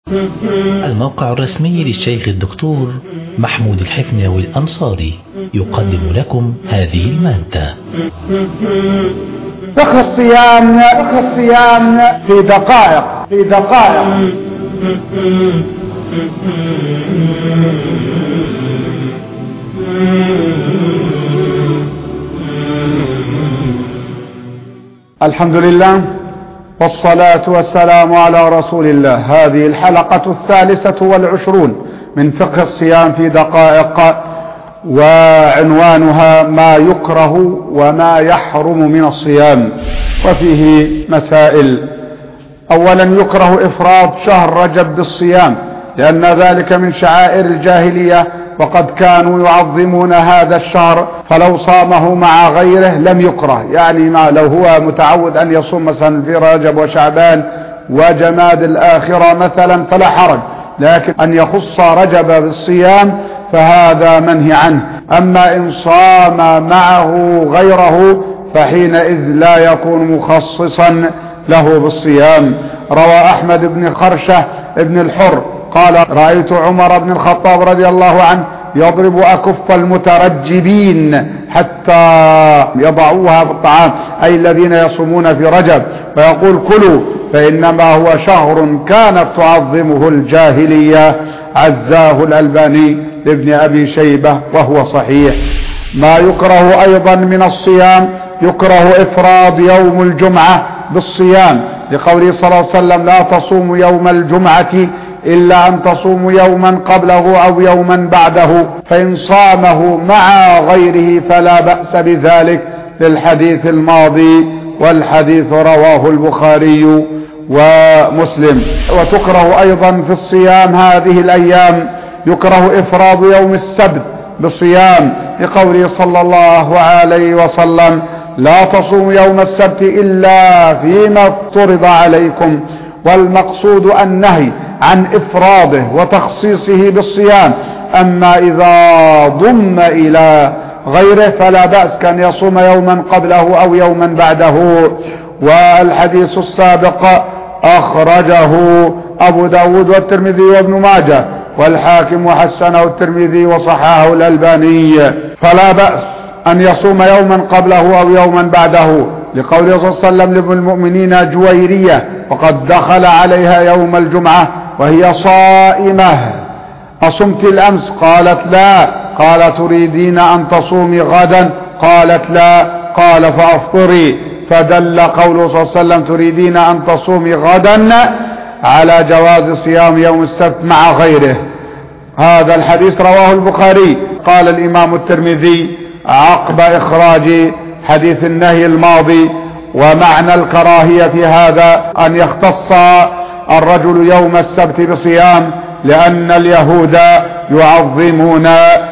الموقع الرسمي للشيخ الدكتور محمود الحفناوي الأنصاري يقدم لكم هذه المادة. فقه الصيام في دقائق. الحمد لله والصلاة والسلام على رسول الله. هذه الحلقة 23 من فقه الصيام في دقائق، وعنوانها ما يكره وما يحرم من الصيام، وفيه مسائل. أولا، يكره إفراد شهر رجب بالصيام لأن ذلك من شعائر الجاهلية، وقد كانوا يعظمون هذا الشهر، فلو صامه مع غيره لم يكره. يعني لو هو متعود أن يصوم مثلا في رجب وشعبان وجماد الآخرة مثلا فلا حرج، لكن أن يخص رجب بالصيام فهذا منهي عنه. أما إن صام معه غيره فحينئذ لا يكون مخصصا له بالصيام. روى أحمد بن خرشة بن الحر قال: رأيت عمر بن الخطاب رضي الله عنه يضرب أكف المترجبين حتى يضعوها في الطعام، أي الذين يصومون في رجب، فيقول: كلوا فإنما هو شهر كانت تعظمه الجاهلية. عزاه الألباني لابن أبي شيبة وهو صحيح. ما يكره أيضا من الصيام، يكره إفراد يوم الجمعة بالصيام، لقوله صلى الله عليه وسلم: لا تصوموا يوم الجمعة إلا أن تصوموا يوما قبله أو يوما بعده، فإن صامه مع غيره فلا بأس بذلك، للحديث الماضي، والحديث رواه البخاري ومسلم. وتكره أيضا في الصيام هذه الأيام، يكره إفراد يوم السبت بالصيام، لقوله صلى الله عليه وسلم: لا تصوموا يوم السبت إلا فيما افترض عليكم. والمقصود النهي عن إفراده وتخصيصه بالصيام. أما إذا ضم إلى غيره فلا بأس، كان يصوم يوما قبله أو يوما بعده. والحديث السابق أخرجه أبو داود والترمذي وابن ماجه والحاكم وحسنه الترمذي وصححه الألباني. فلا بأس أن يصوم يوما قبله أو يوما بعده، لقوله صلى الله عليه وسلم لأم المؤمنين جويرية: وقد دخل عليها يوم الجمعة وهي صائمة: أصمت الأمس؟ قالت: لا. قال: تريدين أن تصومي غدا؟ قالت: لا. قال: فأفطري. فدل قوله صلى الله عليه وسلم: تريدين أن تصومي غدا على جواز صيام يوم السبت مع غيره. هذا الحديث رواه البخاري. قال الإمام الترمذي عقب إخراج حديث النهي الماضي: ومعنى الكراهية في هذا أن يختص الرجل يوم السبت بصيام، لأن اليهود يعظمون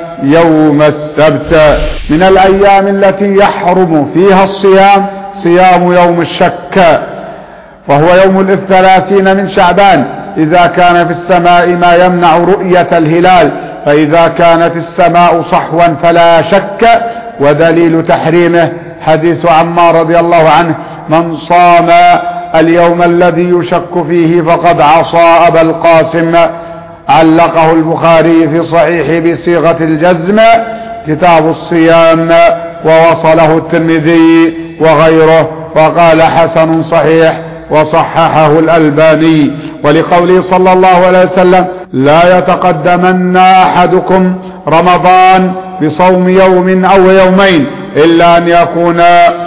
يوم السبت. من الأيام التي يحرم فيها الصيام صيام يوم الشك، وهو يوم 30 من شعبان، إذا كان في السماء ما يمنع رؤية الهلال، فإذا كانت السماء صحوا فلا شك. ودليل تحريمه حديث عمار رضي الله عنه: من صام اليوم الذي يشك فيه فقد عصى أبا القاسم. علقه البخاري في صحيح بصيغة الجزم كتاب الصيام، ووصله الترمذي وغيره، وقال: حسن صحيح، وصححه الألباني. ولقوله صلى الله عليه وسلم: لا يتقدمن أحدكم رمضان بصوم يوم أو يومين إلا أن يكون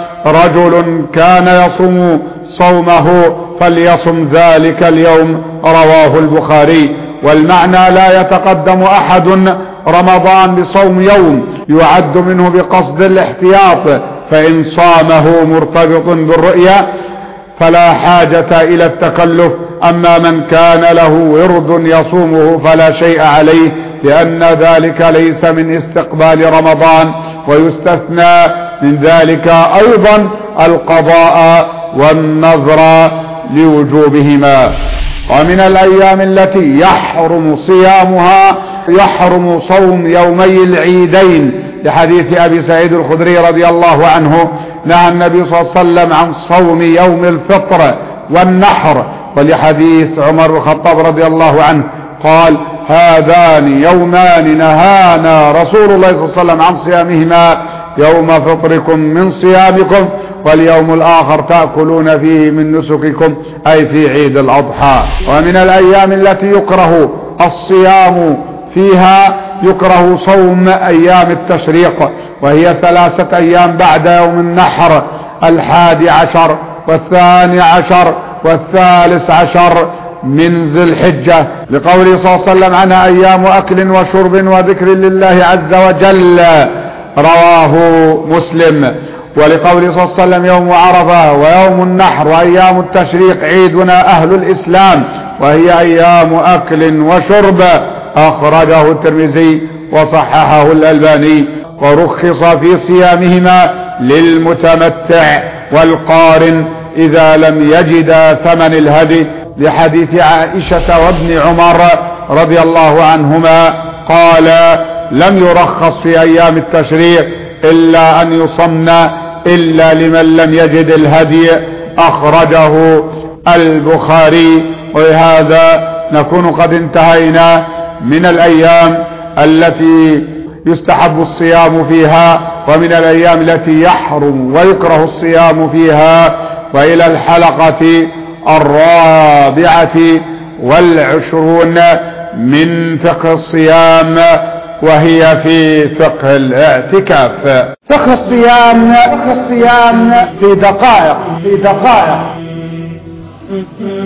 رجل كان يصوم صومه فليصم ذلك اليوم. رواه البخاري. والمعنى: لا يتقدم أحد رمضان بصوم يوم يعد منه بقصد الاحتياط، فإن صامه مرتبط بالرؤيا فلا حاجة إلى التكلف. أما من كان له ورد يصومه فلا شيء عليه، لأن ذلك ليس من استقبال رمضان. ويستثنى من ذلك أيضا القضاء والنذر لوجوبهما. ومن الأيام التي يحرم صيامها يحرم صوم يومي العيدين، لحديث أبي سعيد الخدري رضي الله عنه: نهى النبي صلى الله عليه وسلم عن صوم يوم الفطر والنحر ولحديث عمر بن الخطاب رضي الله عنه قال: هذان يومان نهانا رسول الله صلى الله عليه وسلم عن صيامهما، يوم فطركم من صيامكم، واليوم الآخر تأكلون فيه من نسككم، أي في عيد الأضحى. ومن الأيام التي يكره الصيام فيها يكره صوم أيام التشريق، وهي 3 أيام بعد يوم النحر: 11 و12 و13 من ذي الحجة، لقوله صلى الله عليه وسلم عنها: أيام أكل وشرب وذكر لله عز وجل، رواه مسلم. ولقوله صلى الله عليه وسلم: يوم عرفة ويوم النحر وأيام التشريق عيدنا أهل الإسلام، وهي أيام أكل وشرب، أخرجه الترمذي وصححه الألباني. ورخص في صيامهما للمتمتع والقارن إذا لم يجد ثمن الهدي، لحديث عائشة وابن عمر رضي الله عنهما قال: لم يرخص في أيام التشريق إلا أن يصمن إلا لمن لم يجد الهدي، أخرجه البخاري. وهذا نكون قد انتهينا من الأيام التي يستحب الصيام فيها، ومن الأيام التي يحرم ويكره الصيام فيها. وإلى الحلقة 24 من فقه الصيام، وهي في فقه الاعتكاف. فقه الصيام في دقائق